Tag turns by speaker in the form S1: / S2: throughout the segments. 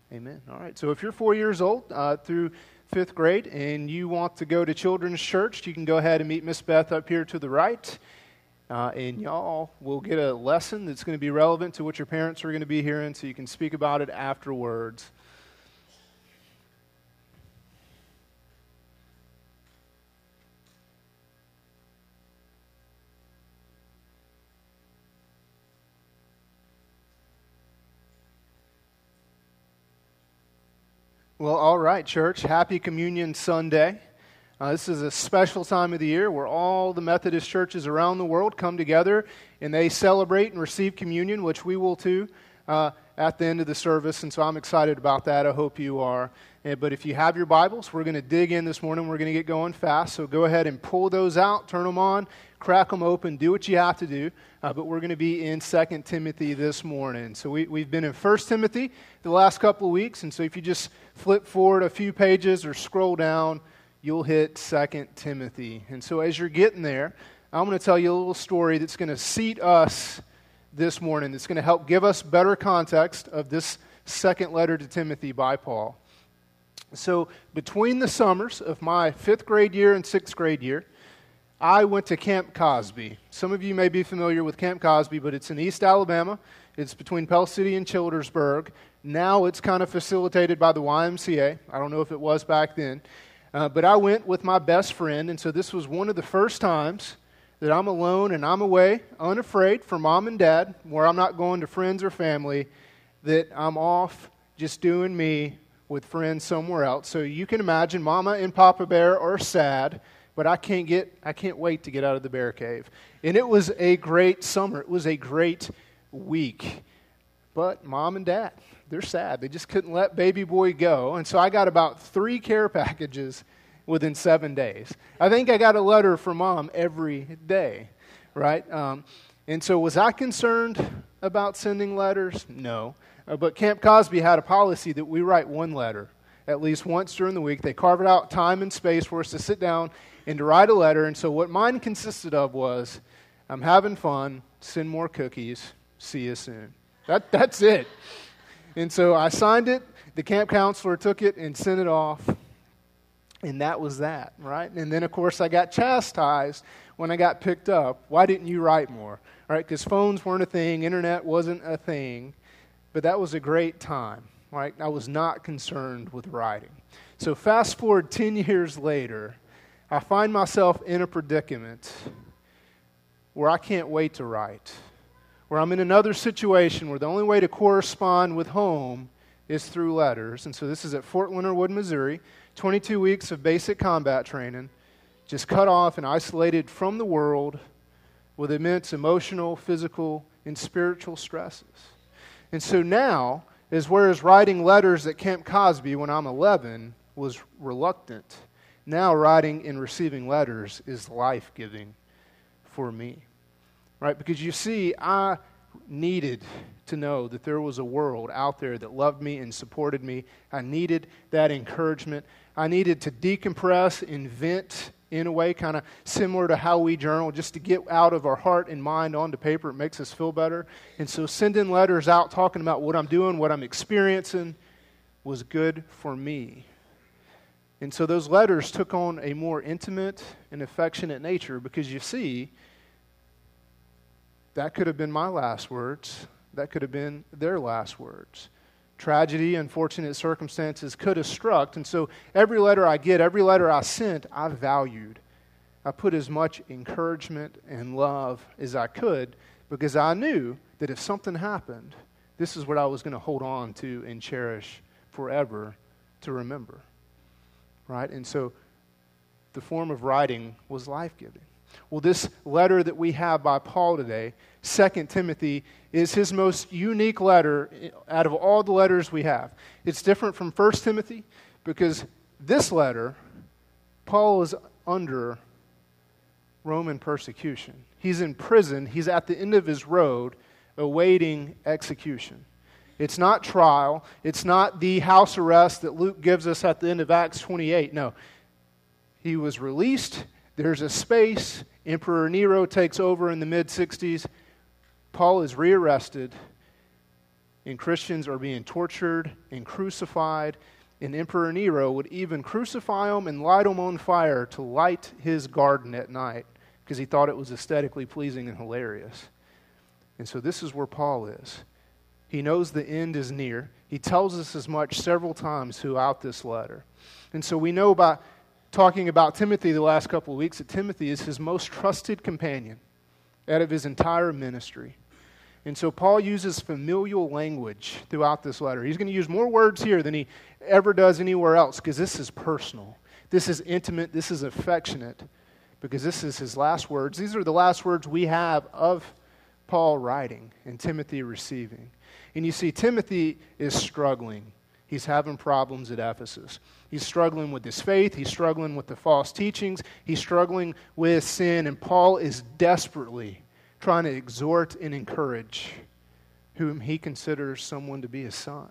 S1: Amen. All right. So if you're 4 years old through fifth grade and you want to go to children's church, you can go ahead and meet Miss Beth up here to the right. And y'all will get a lesson that's going to be relevant to what your parents are going to be hearing, so you can speak about it afterwards. Well, all right, church. Happy Communion Sunday. This is a special time of the year where all the Methodist churches around the world come together and they celebrate and receive communion, which we will too at the end of the service. And so I'm excited about that. I hope you are. But if you have your Bibles, we're going to dig in this morning. We're going to get going fast. So go ahead and pull those out, turn them on, crack them open, do what you have to do. But we're going to be in 2 Timothy this morning. So we've been in 1 Timothy the last couple of weeks. And so if you just flip forward a few pages or scroll down, you'll hit 2 Timothy. And so as you're getting there, I'm going to tell you a little story that's going to seat us this morning. That's going to help give us better context of this second letter to Timothy by Paul. So between the summers of my 5th grade year and 6th grade year, I went to Camp Cosby. Some of you may be familiar with Camp Cosby, but it's in East Alabama. It's between Pell City and Childersburg. Now it's kind of facilitated by the YMCA. I don't know if it was back then. But I went with my best friend, and so this was one of the first times that I'm alone and I'm away, unafraid from mom and dad, where I'm not going to friends or family, that I'm off just doing me with friends somewhere else. So you can imagine Mama and Papa Bear are sad, but I can't wait to get out of the bear cave. And it was a great summer. It was a great week. But Mom and Dad, they're sad. They just couldn't let baby boy go. And so I got about 3 care packages within 7 days. I think I got a letter from Mom every day, right? And so was I concerned about sending letters? No. But Camp Cosby had a policy that we write 1 letter at least once during the week. They carved out time and space for us to sit down and to write a letter. And so what mine consisted of was, I'm having fun, send more cookies, see you soon. That's it. And so I signed it, the camp counselor took it and sent it off, and that was that, right? And then, of course, I got chastised when I got picked up. Why didn't you write more? Right? Because phones weren't a thing, internet wasn't a thing, but that was a great time, right? I was not concerned with writing. So fast forward 10 years later, I find myself in a predicament where I can't wait to write, where I'm in another situation where the only way to correspond with home is through letters. And so this is at Fort Leonard Wood, Missouri, 22 weeks of basic combat training, just cut off and isolated from the world with immense emotional, physical, and spiritual stresses. And so now, whereas writing letters at Camp Cosby when I'm 11 was reluctant, now writing and receiving letters is life-giving for me. Right? Because you see, I needed to know that there was a world out there that loved me and supported me. I needed that encouragement. I needed to decompress and vent in a way kind of similar to how we journal, just to get out of our heart and mind onto paper. It makes us feel better. And so sending letters out talking about what I'm doing, what I'm experiencing, was good for me. And so those letters took on a more intimate and affectionate nature because you see, that could have been my last words. That could have been their last words. Tragedy, unfortunate circumstances could have struck. And so every letter I get, every letter I sent, I valued. I put as much encouragement and love as I could because I knew that if something happened, this is what I was going to hold on to and cherish forever to remember. Right? And so the form of writing was life-giving. Well, this letter that we have by Paul today, 2 Timothy, is his most unique letter out of all the letters we have. It's different from 1 Timothy because this letter, Paul is under Roman persecution. He's in prison. He's at the end of his road awaiting execution. It's not trial. It's not the house arrest that Luke gives us at the end of Acts 28. No. He was released. There's a space. Emperor Nero takes over in the mid-60s. Paul is rearrested, and Christians are being tortured and crucified, and Emperor Nero would even crucify them and light them on fire to light his garden at night because he thought it was aesthetically pleasing and hilarious. And so this is where Paul is. He knows the end is near. He tells us as much several times throughout this letter. And so we know by talking about Timothy the last couple of weeks that Timothy is his most trusted companion out of his entire ministry. And so Paul uses familial language throughout this letter. He's going to use more words here than he ever does anywhere else because this is personal. This is intimate. This is affectionate because this is his last words. These are the last words we have of Paul writing and Timothy receiving. And you see, Timothy is struggling. He's having problems at Ephesus. He's struggling with his faith. He's struggling with the false teachings. He's struggling with sin. And Paul is desperately trying to exhort and encourage whom he considers someone to be his son.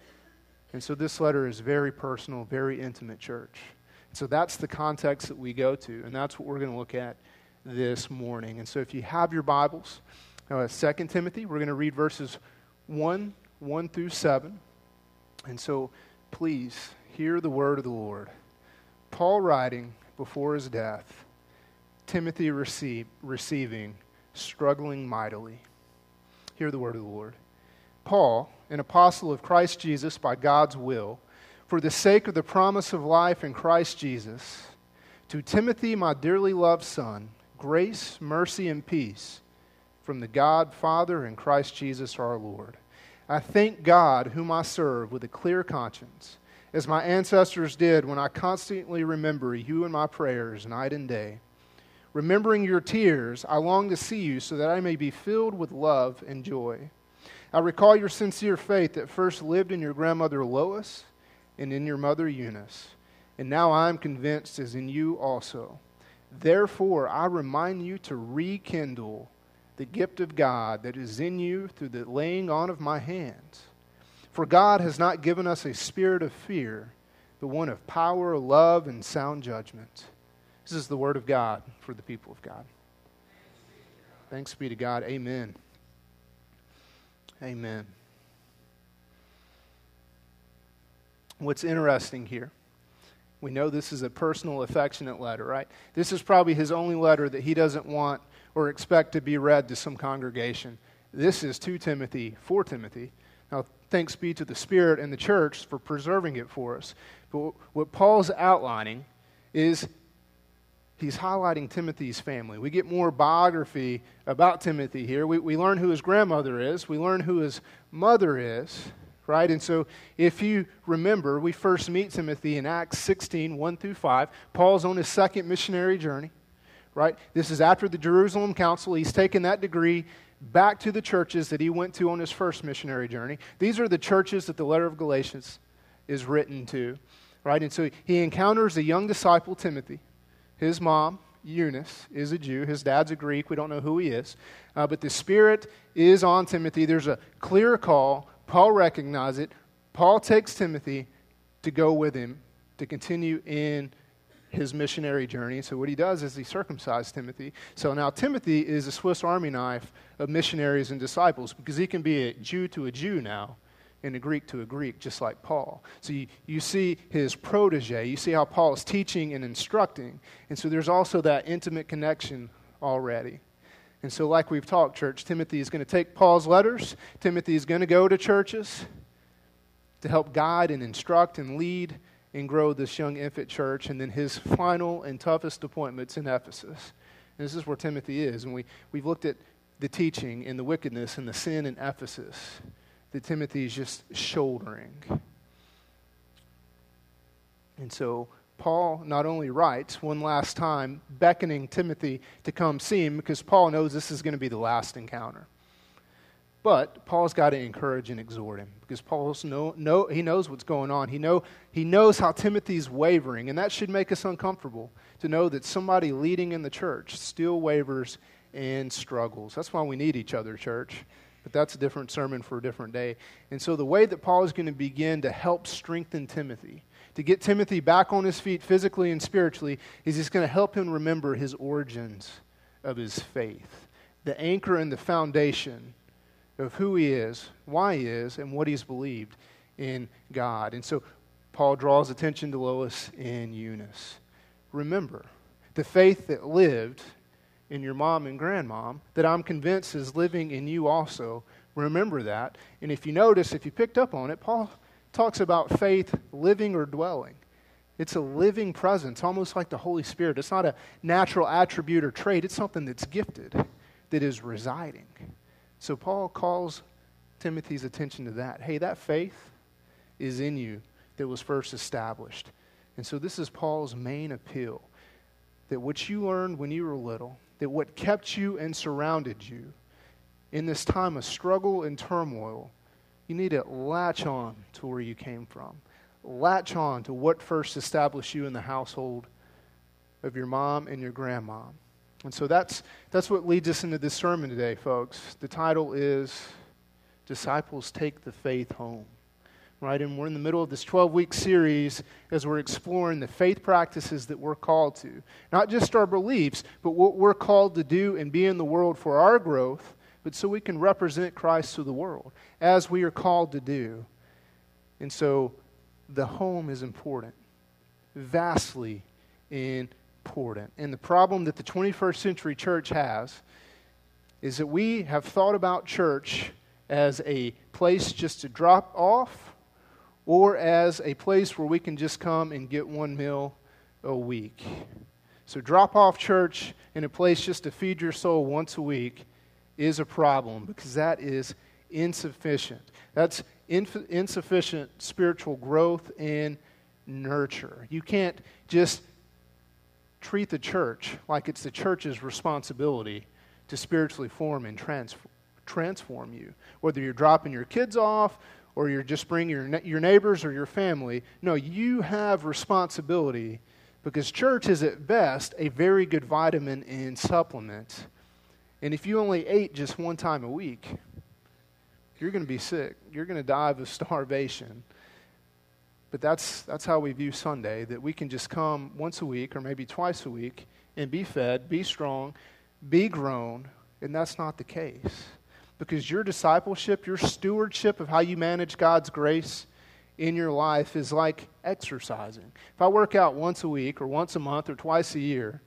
S1: And so this letter is very personal, very intimate, church. So that's the context that we go to, and that's what we're going to look at this morning. And so if you have your Bibles, 2 Timothy, we're going to read verses 1 through 7. And so please hear the word of the Lord. Paul writing before his death, Timothy receiving, struggling mightily. Hear the word of the Lord. Paul, an apostle of Christ Jesus by God's will, for the sake of the promise of life in Christ Jesus, to Timothy, my dearly loved son, grace, mercy, and peace from the God, Father, and Christ Jesus our Lord. I thank God, whom I serve with a clear conscience, as my ancestors did when I constantly remember you in my prayers night and day. Remembering your tears, I long to see you so that I may be filled with love and joy. I recall your sincere faith that first lived in your grandmother Lois and in your mother Eunice, and now I am convinced is in you also. Therefore, I remind you to rekindle the gift of God that is in you through the laying on of my hands. For God has not given us a spirit of fear, but one of power, love, and sound judgment. This is the word of God for the people of God. Thanks be to God. Amen. Amen. What's interesting here, we know this is a personal, affectionate letter, right? This is probably his only letter that he doesn't want or expect to be read to some congregation. This is to Timothy, for Timothy. Now, thanks be to the Spirit and the church for preserving it for us. But what Paul's outlining is he's highlighting Timothy's family. We get more biography about Timothy here. We learn who his grandmother is. We learn who his mother is, right? And so if you remember, we first meet Timothy in Acts 16, 1 through 5. Paul's on his second missionary journey, right? This is after the Jerusalem Council. He's taken that degree back to the churches that he went to on his first missionary journey. These are the churches that the letter of Galatians is written to, right? And so he encounters a young disciple, Timothy. His mom, Eunice, is a Jew. His dad's a Greek. We don't know who he is. But the Spirit is on Timothy. There's a clear call. Paul recognizes it. Paul takes Timothy to go with him to continue in his missionary journey. So what he does is he circumcised Timothy. So now Timothy is a Swiss Army knife of missionaries and disciples because he can be a Jew to a Jew now and a Greek to a Greek, just like Paul. So you see his protege. You see how Paul is teaching and instructing. And so there's also that intimate connection already. And so like we've talked, church, Timothy is going to take Paul's letters. Timothy is going to go to churches to help guide and instruct and lead and grow this young infant church. And then his final and toughest appointment's in Ephesus. And this is where Timothy is. And we've looked at the teaching and the wickedness and the sin in Ephesus that Timothy is just shouldering. And so Paul not only writes one last time, beckoning Timothy to come see him, because Paul knows this is going to be the last encounter. But Paul's got to encourage and exhort him, because he knows what's going on. He knows how Timothy's wavering, and that should make us uncomfortable to know that somebody leading in the church still wavers and struggles. That's why we need each other, church. But that's a different sermon for a different day. And so the way that Paul is going to begin to help strengthen Timothy, to get Timothy back on his feet physically and spiritually, is he's going to help him remember his origins of his faith, the anchor and the foundation of who he is, why he is, and what he's believed in God. And so Paul draws attention to Lois and Eunice. Remember, the faith that lived in your mom and grandmom, that I'm convinced is living in you also. Remember that. And if you notice, if you picked up on it, Paul talks about faith living or dwelling. It's a living presence, almost like the Holy Spirit. It's not a natural attribute or trait. It's something that's gifted, that is residing. So Paul calls Timothy's attention to that. Hey, that faith is in you that was first established. And so this is Paul's main appeal, that what you learned when you were little, that what kept you and surrounded you in this time of struggle and turmoil, you need to latch on to where you came from. Latch on to what first established you in the household of your mom and your grandmom. And so that's what leads us into this sermon today, folks. The title is Disciples Take the Faith Home. Right? And we're in the middle of this 12-week series as we're exploring the faith practices that we're called to. Not just our beliefs, but what we're called to do and be in the world for our growth, but so we can represent Christ to the world, as we are called to do. And so the home is important, vastly important. And the problem that the 21st century church has is that we have thought about church as a place just to drop off, or as a place where we can just come and get one meal a week. So drop-off church in a place just to feed your soul once a week is a problem, because that is insufficient. That's insufficient spiritual growth and nurture. You can't just treat the church like it's the church's responsibility to spiritually form and transform you. Whether you're dropping your kids off, or you're just bringing your neighbors or your family. No, you have responsibility, because church is at best a very good vitamin and supplement. And if you only ate just one time a week, you're going to be sick. You're going to die of starvation. But that's how we view Sunday, that we can just come once a week or maybe twice a week and be fed, be strong, be grown, and that's not the case. Because your discipleship, your stewardship of how you manage God's grace in your life is like exercising. If I work out once a week or once a month or twice a year,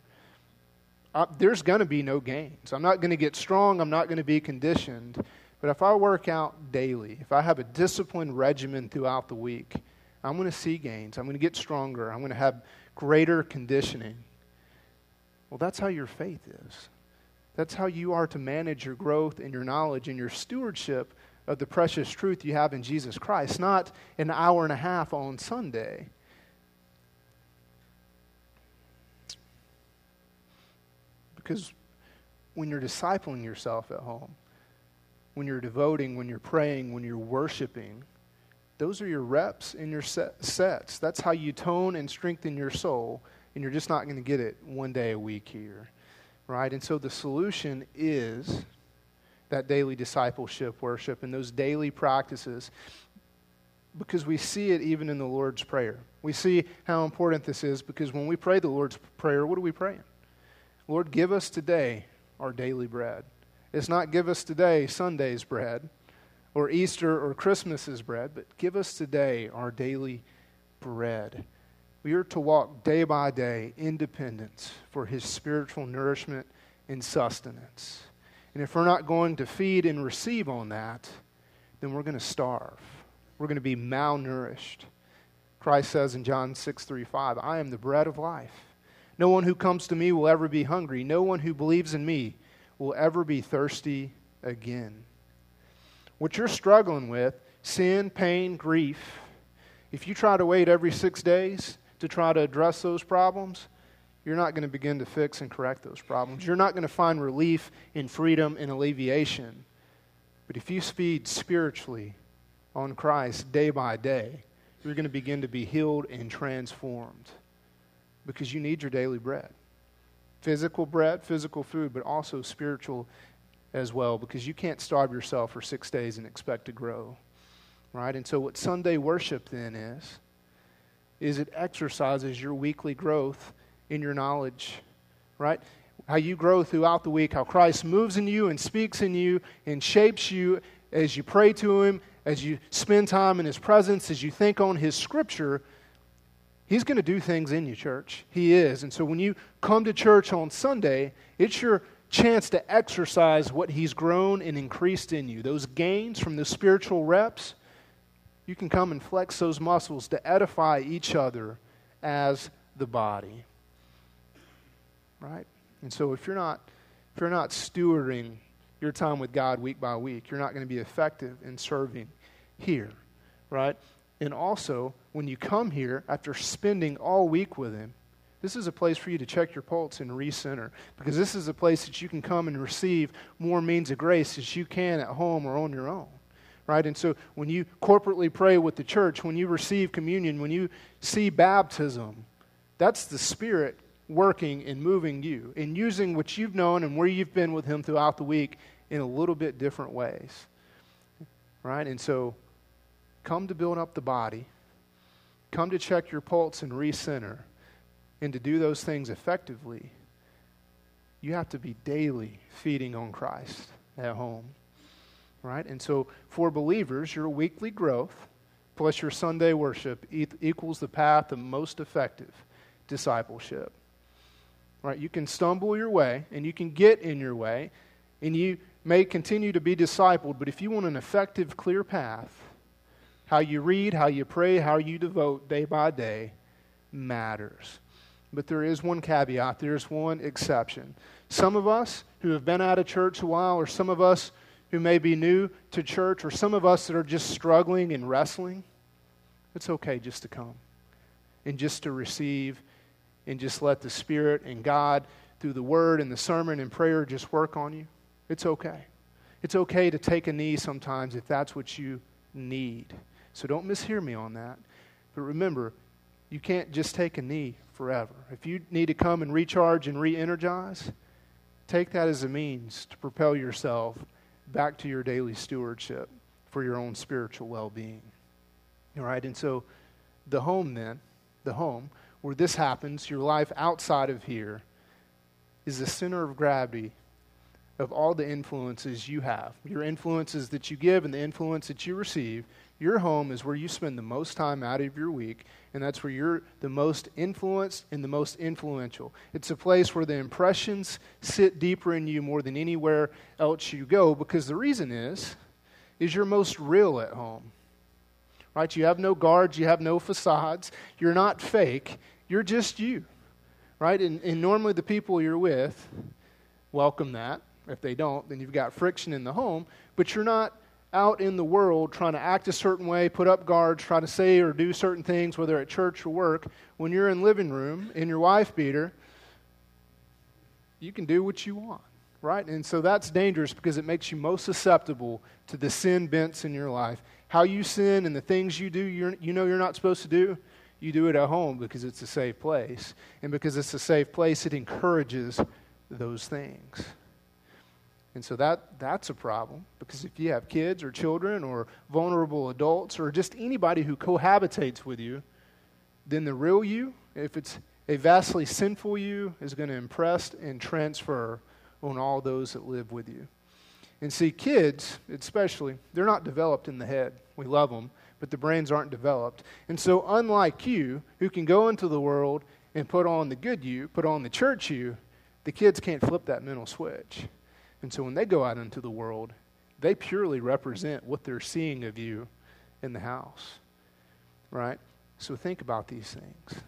S1: there's going to be no gains. I'm not going to get strong. I'm not going to be conditioned. But if I work out daily, if I have a disciplined regimen throughout the week, I'm going to see gains. I'm going to get stronger. I'm going to have greater conditioning. Well, that's how your faith is. That's how you are to manage your growth and your knowledge and your stewardship of the precious truth you have in Jesus Christ, not an hour and a half on Sunday. Because when you're discipling yourself at home, when you're devoting, when you're praying, when you're worshiping, those are your reps and your sets. That's how you tone and strengthen your soul, and you're just not going to get it one day a week here. Right? And so the solution is that daily discipleship worship and those daily practices, because we see it even in the Lord's Prayer. We see how important this is, because when we pray the Lord's Prayer, what are we praying? Lord, give us today our daily bread. It's not give us today Sunday's bread or Easter or Christmas's bread, but give us today our daily bread. We are to walk day by day in dependence for His spiritual nourishment and sustenance. And if we're not going to feed and receive on that, then we're going to starve. We're going to be malnourished. Christ says in John 6:3-5, I am the bread of life. No one who comes to me will ever be hungry. No one who believes in me will ever be thirsty again. What you're struggling with, sin, pain, grief, if you try to wait every 6 days to try to address those problems, you're not going to begin to fix and correct those problems. You're not going to find relief and freedom and alleviation. But if you feed spiritually on Christ day by day, you're going to begin to be healed and transformed, because you need your daily bread. Physical bread, physical food, but also spiritual as well, because you can't starve yourself for 6 days and expect to grow. Right? And so what Sunday worship then is it exercises your weekly growth in your knowledge, right? How you grow throughout the week, how Christ moves in you and speaks in you and shapes you as you pray to Him, as you spend time in His presence, as you think on His Scripture, He's going to do things in you, church. He is. And so when you come to church on Sunday, it's your chance to exercise what He's grown and increased in you. Those gains from the spiritual reps, you can come and flex those muscles to edify each other as the body. Right? And so if you're not stewarding your time with God week by week, you're not going to be effective in serving here. Right? And also, when you come here after spending all week with Him, this is a place for you to check your pulse and recenter, because this is a place that you can come and receive more means of grace as you can at home or on your own. Right? And so when you corporately pray with the church, when you receive communion, when you see baptism, that's the Spirit working and moving you and using what you've known and where you've been with Him throughout the week in a little bit different ways. Right? And so come to build up the body, come to check your pulse and recenter, and to do those things effectively, you have to be daily feeding on Christ at home. Right? And so for believers, your weekly growth plus your Sunday worship equals the path of most effective discipleship. Right? You can stumble your way and you can get in your way and you may continue to be discipled, but if you want an effective, clear path, how you read, how you pray, how you devote day by day matters. But there is one caveat, there's one exception. Some of us who have been out of church a while, or some of us who may be new to church, or some of us that are just struggling and wrestling, it's okay just to come and just to receive and just let the Spirit and God through the Word and the sermon and prayer just work on you. It's okay. It's okay to take a knee sometimes if that's what you need. So don't mishear me on that. But remember, you can't just take a knee forever. If you need to come and recharge and re-energize, take that as a means to propel yourself back to your daily stewardship for your own spiritual well-being. All right, and so the home then, the home where this happens, your life outside of here, is the center of gravity of all the influences you have. Your influences that you give and the influence that you receive. Your home is where you spend the most time out of your week, and that's where you're the most influenced and the most influential. It's a place where the impressions sit deeper in you more than anywhere else you go, because the reason is you're most real at home. Right? You have no guards, you have no facades, you're not fake, you're just you. Right? And normally the people you're with welcome that. If they don't, then you've got friction in the home, but you're not out in the world trying to act a certain way, put up guards, try to say or do certain things, whether at church or work. When you're in living room, in your wife beater, you can do what you want, right? And so that's dangerous because it makes you most susceptible to the sin bents in your life. How you sin and the things you do, you know you're not supposed to do, you do it at home because it's a safe place. And because it's a safe place, it encourages those things. And so that's a problem, because if you have kids or children or vulnerable adults or just anybody who cohabitates with you, then the real you, if it's a vastly sinful you, is going to impress and transfer on all those that live with you. And see, kids, especially, they're not developed in the head. We love them, but the brains aren't developed. And so unlike you, who can go into the world and put on the good you, put on the church you, the kids can't flip that mental switch. And so when they go out into the world, they purely represent what they're seeing of you in the house, right? So think about these things.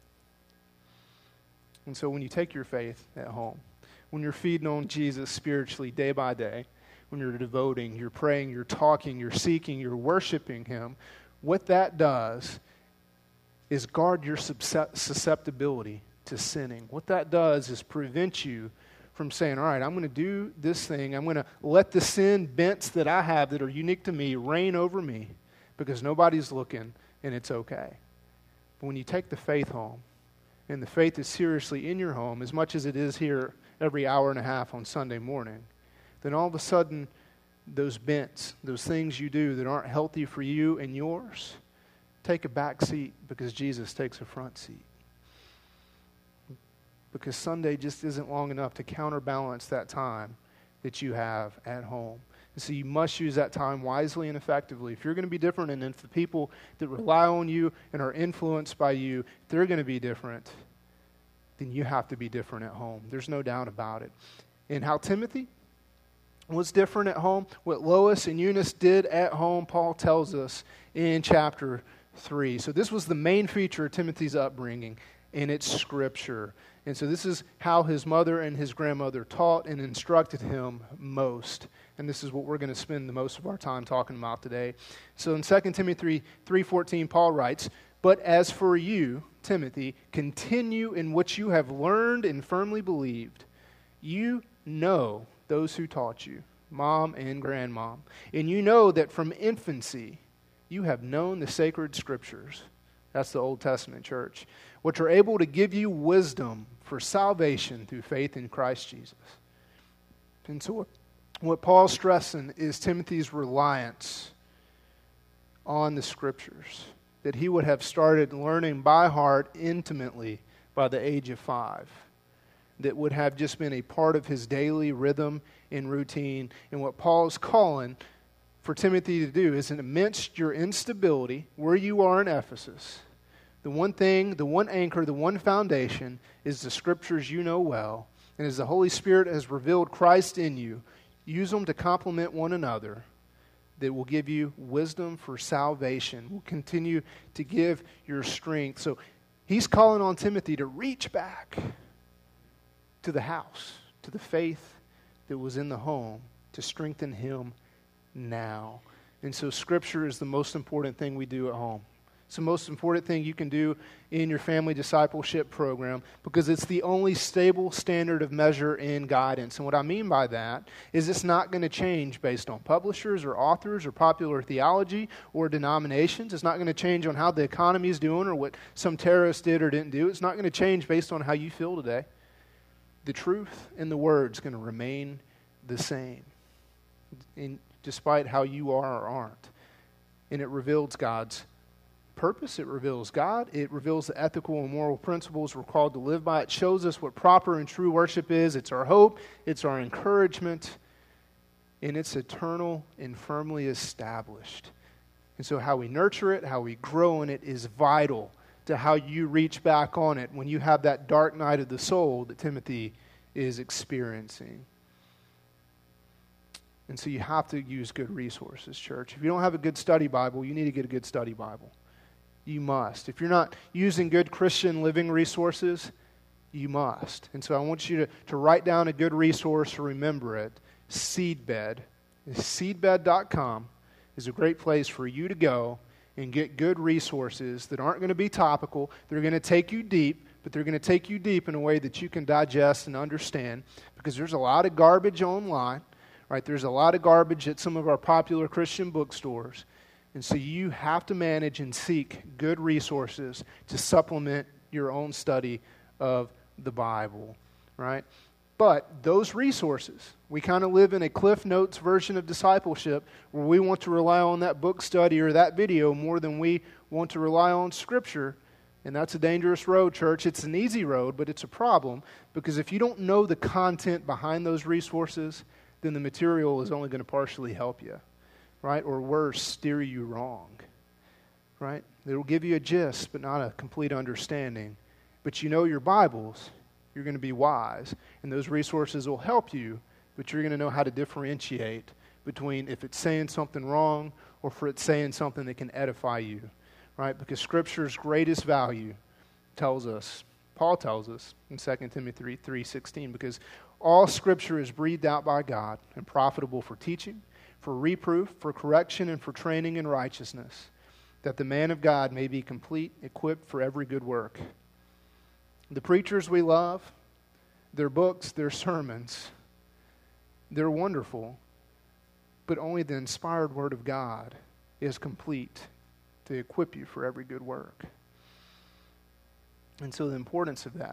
S1: And so when you take your faith at home, when you're feeding on Jesus spiritually day by day, when you're devoting, you're praying, you're talking, you're seeking, you're worshiping Him, what that does is guard your susceptibility to sinning. What that does is prevent you from saying, all right, I'm going to do this thing. I'm going to let the sin bents that I have that are unique to me reign over me because nobody's looking and it's okay. But when you take the faith home, and the faith is seriously in your home as much as it is here every hour and a half on Sunday morning, then all of a sudden those bents, those things you do that aren't healthy for you and yours, take a back seat because Jesus takes a front seat. Because Sunday just isn't long enough to counterbalance that time that you have at home. So you must use that time wisely and effectively. If you're going to be different, and if the people that rely on you and are influenced by you, they're going to be different, then you have to be different at home. There's no doubt about it. And how Timothy was different at home, what Lois and Eunice did at home, Paul tells us in chapter 3. So this was the main feature of Timothy's upbringing, and it's Scripture. And so this is how his mother and his grandmother taught and instructed him most. And this is what we're going to spend the most of our time talking about today. So in 2 Timothy 3:14, Paul writes, "But as for you, Timothy, continue in what you have learned and firmly believed. You know those who taught you, mom and grandmom. And you know that from infancy you have known the sacred Scriptures." That's the Old Testament church. "Which are able to give you wisdom for salvation through faith in Christ Jesus." And so what Paul's stressing is Timothy's reliance on the Scriptures, that he would have started learning by heart intimately by the age of 5, that would have just been a part of his daily rhythm and routine. And what Paul's calling for Timothy to do is, amidst your instability, where you are in Ephesus, the one thing, the one anchor, the one foundation is the Scriptures you know well. And as the Holy Spirit has revealed Christ in you, use them to complement one another, that will give you wisdom for salvation, will continue to give your strength. So he's calling on Timothy to reach back to the house, to the faith that was in the home, to strengthen him now. And so Scripture is the most important thing we do at home. It's the most important thing you can do in your family discipleship program, because it's the only stable standard of measure and guidance. And what I mean by that is it's not going to change based on publishers or authors or popular theology or denominations. It's not going to change on how the economy is doing or what some terrorist did or didn't do. It's not going to change based on how you feel today. The truth and the word's going to remain the same, despite how you are or aren't. And it reveals God's purpose, it reveals God, it reveals the ethical and moral principles we're called to live by. It shows us what proper and true worship is. It's our hope, it's our encouragement, and it's eternal and firmly established. And so how we nurture it, how we grow in it is vital to how you reach back on it when you have that dark night of the soul that Timothy is experiencing. And so you have to use good resources, church. If you don't have a good study Bible, you need to get a good study Bible. You must. If you're not using good Christian living resources, you must. And so I want you to write down a good resource or remember it. Seedbed. Seedbed.com is a great place for you to go and get good resources that aren't going to be topical. They're going to take you deep, but they're going to take you deep in a way that you can digest and understand, because there's a lot of garbage online, right? There's a lot of garbage at some of our popular Christian bookstores. And so you have to manage and seek good resources to supplement your own study of the Bible, right? But those resources, we kind of live in a Cliff Notes version of discipleship where we want to rely on that book study or that video more than we want to rely on Scripture. And that's a dangerous road, church. It's an easy road, but it's a problem, because if you don't know the content behind those resources, then the material is only going to partially help you, right? Or worse, steer you wrong, right? It will give you a gist, but not a complete understanding. But you know your Bibles, you're going to be wise, and those resources will help you, but you're going to know how to differentiate between if it's saying something wrong or if it's saying something that can edify you, right? Because Scripture's greatest value Paul tells us in 2 Timothy 3:16, because all Scripture is breathed out by God and profitable for teaching, for reproof, for correction, and for training in righteousness, that the man of God may be complete, equipped for every good work. The preachers we love, their books, their sermons, they're wonderful, but only the inspired Word of God is complete to equip you for every good work. And so the importance of that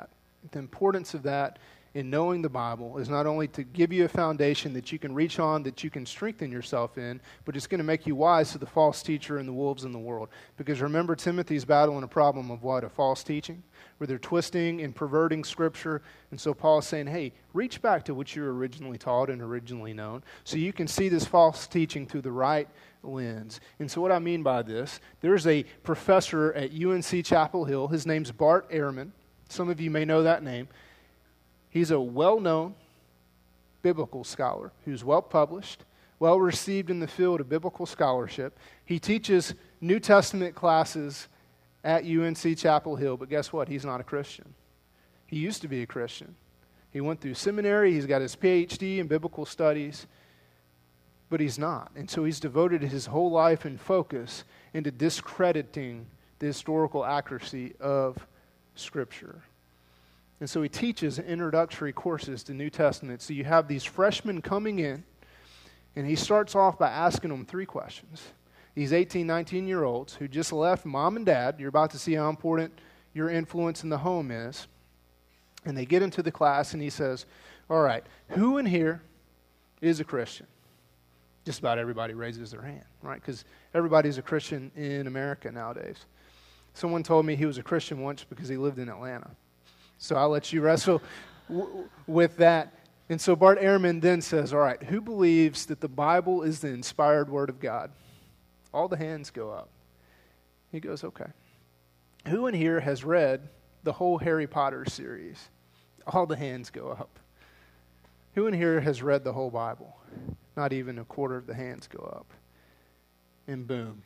S1: The importance of that in knowing the Bible is not only to give you a foundation that you can reach on, that you can strengthen yourself in, but it's going to make you wise to the false teacher and the wolves in the world. Because remember, Timothy's battling a problem of what? A false teaching, where they're twisting and perverting Scripture. And so Paul's saying, hey, reach back to what you were originally taught and originally known, so you can see this false teaching through the right lens. And so what I mean by this, there's a professor at UNC Chapel Hill. His name's Bart Ehrman. Some of you may know that name. He's a well-known biblical scholar who's well-published, well-received in the field of biblical scholarship. He teaches New Testament classes at UNC Chapel Hill, but guess what? He's not a Christian. He used to be a Christian. He went through seminary. He's got his PhD in biblical studies, but he's not. And so he's devoted his whole life and focus into discrediting the historical accuracy of Scripture. And so he teaches introductory courses to New Testament. So you have these freshmen coming in, and he starts off by asking them 3 questions. These 18, 19-year-olds who just left mom and dad, you're about to see how important your influence in the home is. And they get into the class, and he says, all right, who in here is a Christian? Just about everybody raises their hand, right? Because everybody's a Christian in America nowadays. Someone told me he was a Christian once because he lived in Atlanta. So I'll let you wrestle with that. And so Bart Ehrman then says, all right, who believes that the Bible is the inspired Word of God? All the hands go up. He goes, okay. Who in here has read the whole Harry Potter series? All the hands go up. Who in here has read the whole Bible? Not even a quarter of the hands go up. And boom.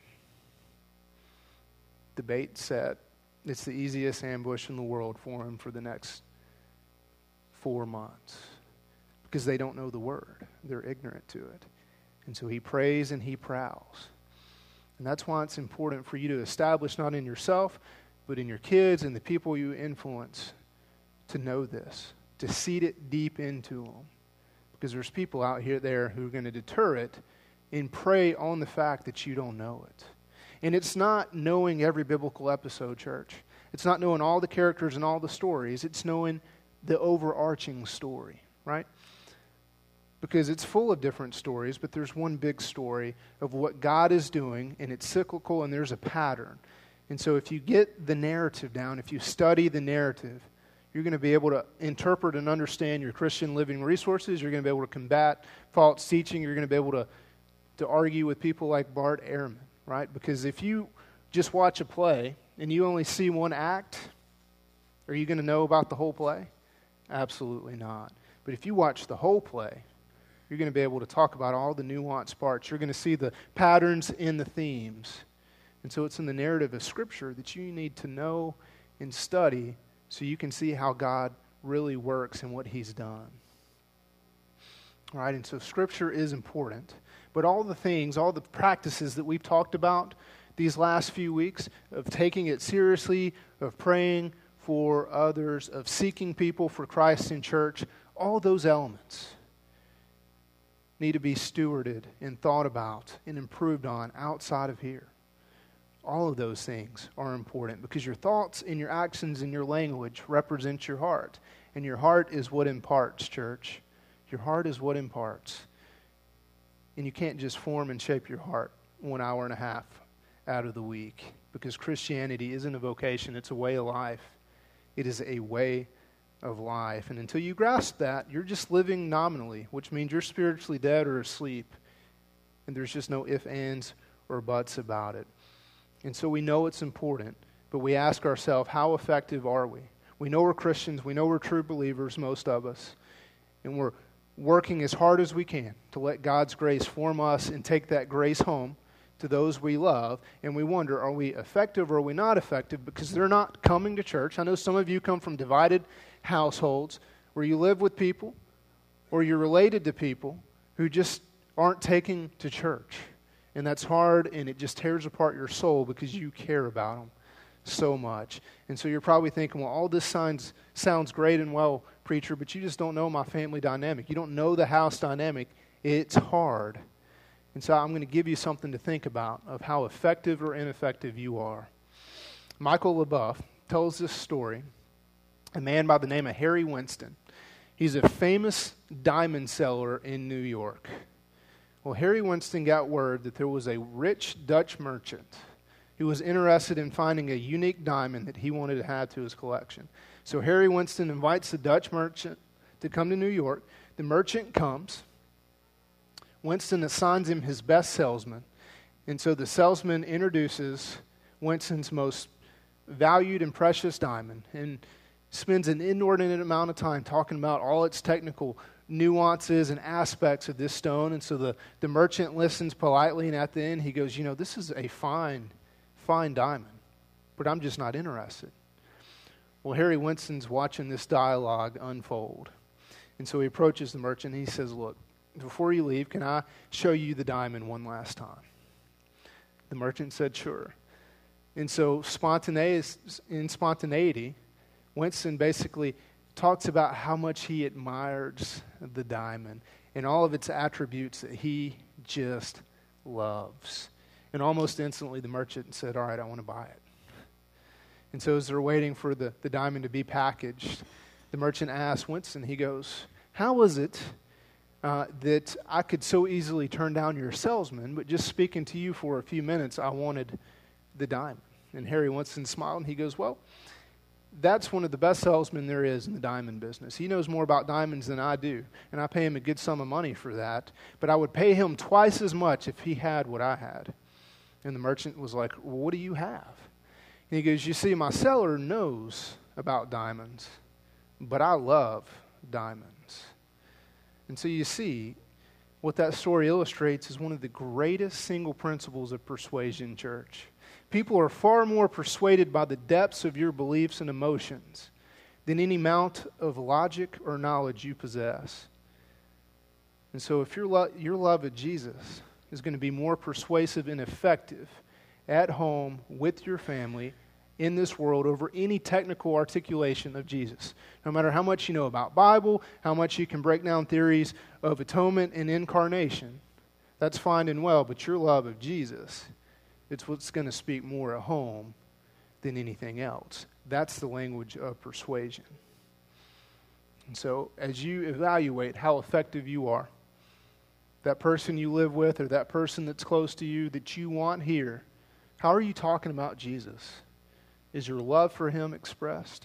S1: Debate set. It's the easiest ambush in the world for him for the next 4 months. Because they don't know the Word. They're ignorant to it. And so he prays and he prowls. And that's why it's important for you to establish, not in yourself, but in your kids and the people you influence, to know this, to seed it deep into them. Because there's people out here there who are going to deter it and prey on the fact that you don't know it. And it's not knowing every biblical episode, church. It's not knowing all the characters and all the stories. It's knowing the overarching story, right? Because it's full of different stories, but there's one big story of what God is doing, and it's cyclical, and there's a pattern. And so if you get the narrative down, if you study the narrative, you're going to be able to interpret and understand your Christian living resources. You're going to be able to combat false teaching. You're going to be able to argue with people like Bart Ehrman, right? Because if you just watch a play and you only see one act, are you going to know about the whole play? Absolutely not. But if you watch the whole play, you're going to be able to talk about all the nuanced parts. You're going to see the patterns in the themes. And so it's in the narrative of Scripture that you need to know and study so you can see how God really works and what He's done. All right, and so Scripture is important. But all the things, all the practices that we've talked about these last few weeks, of taking it seriously, of praying for others, of seeking people for Christ in church, all those elements need to be stewarded and thought about and improved on outside of here. All of those things are important because your thoughts and your actions and your language represent your heart. And your heart is what imparts, church. Your heart is what imparts. And you can't just form and shape your heart 1 hour and a half out of the week, because Christianity isn't a vocation, it's a way of life. It is a way of life. And until you grasp that, you're just living nominally, which means you're spiritually dead or asleep. And there's just no ifs, ands, or buts about it. And so we know it's important, but we ask ourselves, how effective are we? We know we're Christians, we know we're true believers, most of us, and we're working as hard as we can to let God's grace form us and take that grace home to those we love, and we wonder, are we effective or are we not effective? Because they're not coming to church. I know some of you come from divided households where you live with people or you're related to people who just aren't taking to church. And that's hard, and it just tears apart your soul because you care about them so much. And so you're probably thinking, well, all this sounds great and well, preacher, but you just don't know my family dynamic. You don't know the house dynamic. It's hard. And so I'm going to give you something to think about of how effective or ineffective you are. Michael LaBeouf tells this story a man by the name of Harry Winston. He's a famous diamond seller in New York. Well, Harry Winston got word that there was a rich Dutch merchant who was interested in finding a unique diamond that he wanted to add to his collection. So Harry Winston invites the Dutch merchant to come to New York. The merchant comes. Winston assigns him his best salesman. And so the salesman introduces Winston's most valued and precious diamond and spends an inordinate amount of time talking about all its technical nuances and aspects of this stone. And so the merchant listens politely, and at the end he goes, this is a fine diamond, but I'm just not interested. Well, Harry Winston's watching this dialogue unfold. And so he approaches the merchant and he says, look, before you leave, can I show you the diamond one last time? The merchant said, sure. And so in spontaneity, Winston basically talks about how much he admires the diamond and all of its attributes that he just loves. And almost instantly, the merchant said, all right, I want to buy it. And so as they're waiting for the diamond to be packaged, the merchant asked Winston, he goes, how was it that I could so easily turn down your salesman, but just speaking to you for a few minutes, I wanted the diamond? And Harry Winston smiled, and he goes, well, that's one of the best salesmen there is in the diamond business. He knows more about diamonds than I do, and I pay him a good sum of money for that, but I would pay him twice as much if he had what I had. And the merchant was like, well, what do you have? And he goes, you see, my seller knows about diamonds, but I love diamonds. And so you see, what that story illustrates is one of the greatest single principles of persuasion, church. People are far more persuaded by the depths of your beliefs and emotions than any amount of logic or knowledge you possess. And so if your love of Jesus is going to be more persuasive and effective at home with your family in this world over any technical articulation of Jesus, no matter how much you know about Bible, how much you can break down theories of atonement and incarnation, that's fine and well, but your love of Jesus, it's what's going to speak more at home than anything else. That's the language of persuasion. And so as you evaluate how effective you are, that person you live with or that person that's close to you that you want here, how are you talking about Jesus? Is your love for him expressed?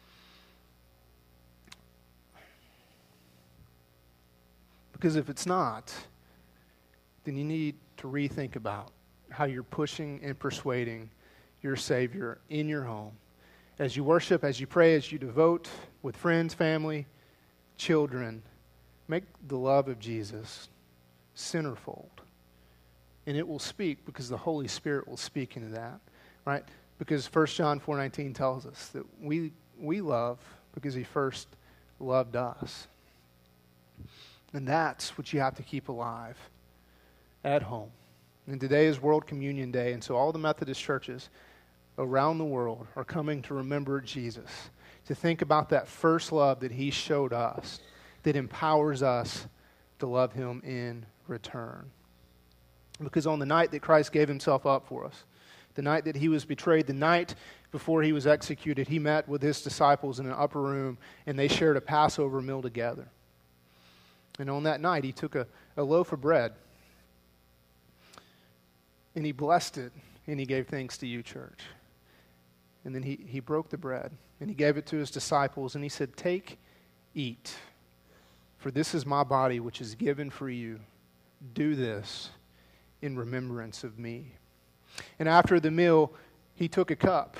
S1: Because if it's not, then you need to rethink about how you're pushing and persuading your Savior in your home. As you worship, as you pray, as you devote with friends, family, children, make the love of Jesus centerfold. And it will speak because the Holy Spirit will speak into that, right? Because 1 John 4:19 tells us that we love because he first loved us. And that's what you have to keep alive at home. And today is World Communion Day, and so all the Methodist churches around the world are coming to remember Jesus, to think about that first love that he showed us, that empowers us to love him in return. Because on the night that Christ gave himself up for us, the night that he was betrayed, the night before he was executed, he met with his disciples in an upper room, and they shared a Passover meal together. And on that night, he took a loaf of bread, and he blessed it, and he gave thanks to you, church. And then he broke the bread, and he gave it to his disciples, and he said, "Take, eat, for this is my body, which is given for you. Do this in remembrance of me." And after the meal, he took a cup,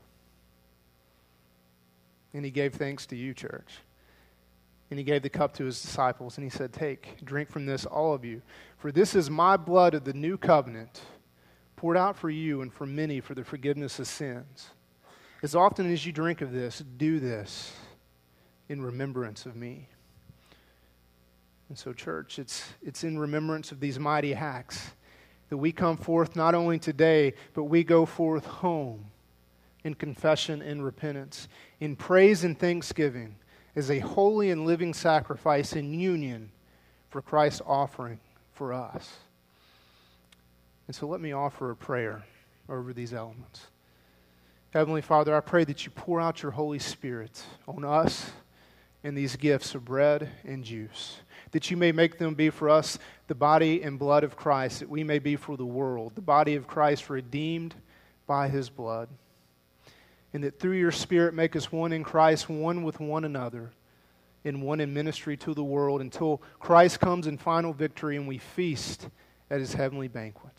S1: and he gave thanks to you, church. And he gave the cup to his disciples, and he said, "Take, drink from this, all of you, for this is my blood of the new covenant, poured out for you and for many for the forgiveness of sins. As often as you drink of this, do this in remembrance of me." And so, church, it's in remembrance of these mighty acts that we come forth not only today, but we go forth home in confession and repentance, in praise and thanksgiving, as a holy and living sacrifice in union for Christ's offering for us. And so let me offer a prayer over these elements. Heavenly Father, I pray that you pour out your Holy Spirit on us and these gifts of bread and juice, that you may make them be for us the body and blood of Christ, that we may be for the world, the body of Christ redeemed by his blood, and that through your Spirit make us one in Christ, one with one another, and one in ministry to the world until Christ comes in final victory and we feast at his heavenly banquet.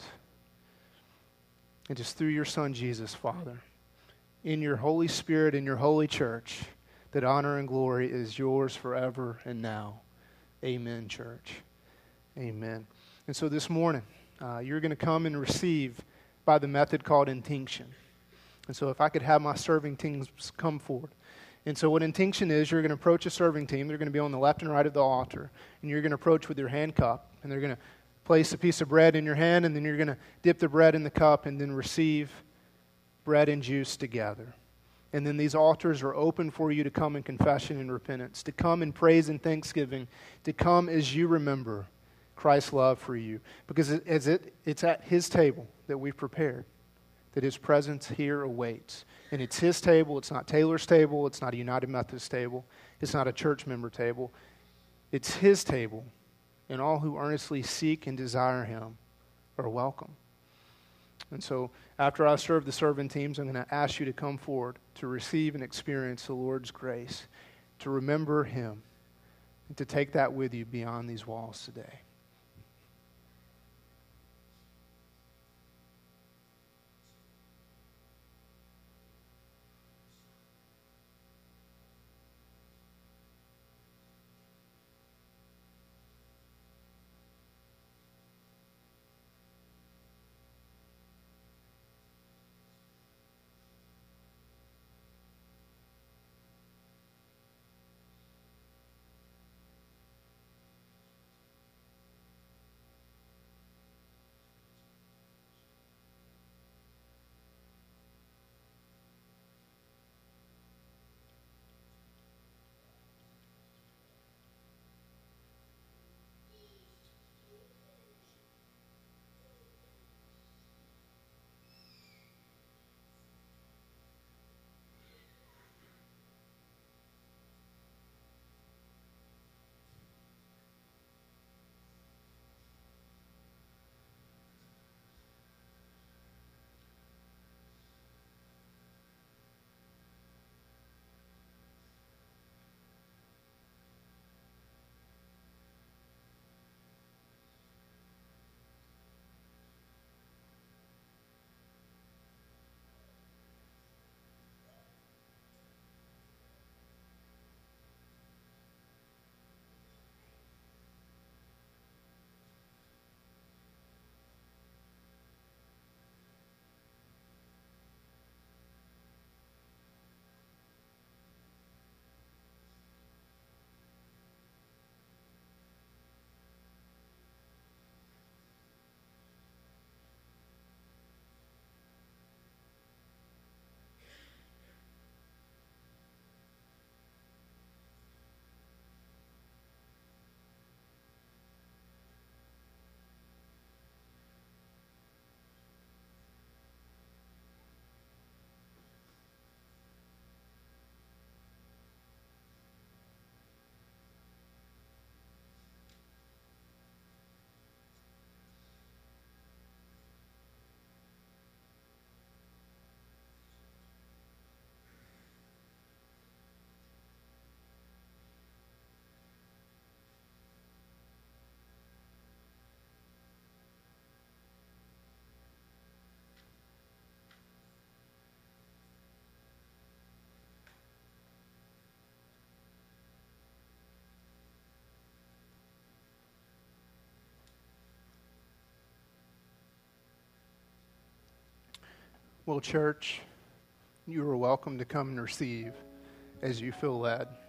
S1: And just through your Son, Jesus, Father, in your Holy Spirit, in your holy church, that honor and glory is yours forever and now. Amen, church. Amen. And so this morning, you're going to come and receive by the method called intinction. And so if I could have my serving teams come forward. And so what intinction is, you're going to approach a serving team. They're going to be on the left and right of the altar. And you're going to approach with your hand cup. And they're going to place a piece of bread in your hand. And then you're going to dip the bread in the cup and then receive bread and juice together. And then these altars are open for you to come in confession and repentance, to come in praise and thanksgiving, to come as you remember Christ's love for you. Because it's at his table that we've prepared, that his presence here awaits. And it's his table. It's not Taylor's table. It's not a United Methodist table. It's not a church member table. It's his table. And all who earnestly seek and desire him are welcome. And so after I serve the serving teams, I'm going to ask you to come forward to receive and experience the Lord's grace, to remember him, and to take that with you beyond these walls today. Well, church, you are welcome to come and receive as you feel led.